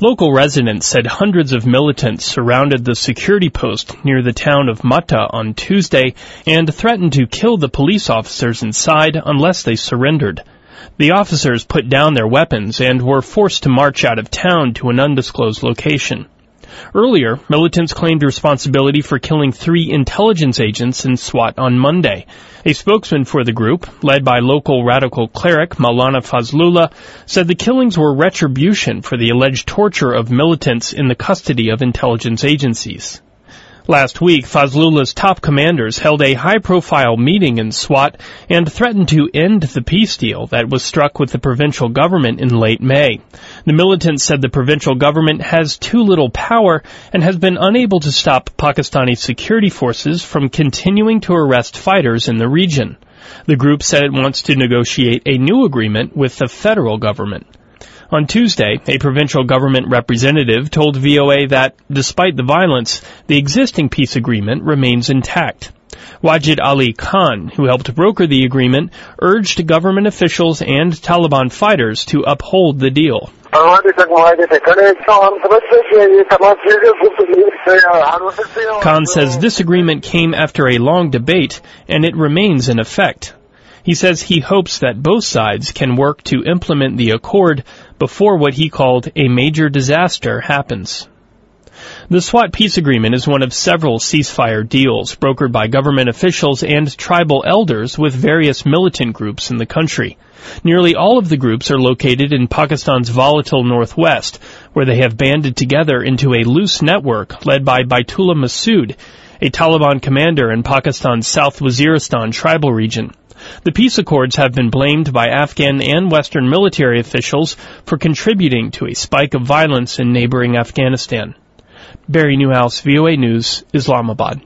Local residents said hundreds of militants surrounded the security post near the town of Mata on Tuesday and threatened to kill the police officers inside unless they surrendered. The officers put down their weapons and were forced to march out of town to an undisclosed location. Earlier, militants claimed responsibility for killing 3 intelligence agents in Swat on Monday. A spokesman for the group, led by local radical cleric Maulana Fazlullah, said the killings were retribution for the alleged torture of militants in the custody of intelligence agencies. Last week, Fazlullah's top commanders held a high-profile meeting in Swat and threatened to end the peace deal that was struck with the provincial government in late May. The militants said the provincial government has too little power and has been unable to stop Pakistani security forces from continuing to arrest fighters in the region. The group said it wants to negotiate a new agreement with the federal government. On Tuesday, a provincial government representative told VOA that, despite the violence, the existing peace agreement remains intact. Wajid Ali Khan, who helped broker the agreement, urged government officials and Taliban fighters to uphold the deal. Khan says this agreement came after a long debate, and it remains in effect. He says he hopes that both sides can work to implement the accord before what he called a major disaster happens. The Swat peace agreement is one of several ceasefire deals brokered by government officials and tribal elders with various militant groups in the country. Nearly all of the groups are located in Pakistan's volatile northwest, where they have banded together into a loose network led by Baitullah Masood, a Taliban commander in Pakistan's South Waziristan tribal region. The peace accords have been blamed by Afghan and Western military officials for contributing to a spike of violence in neighboring Afghanistan. Barry Newhouse, VOA News, Islamabad.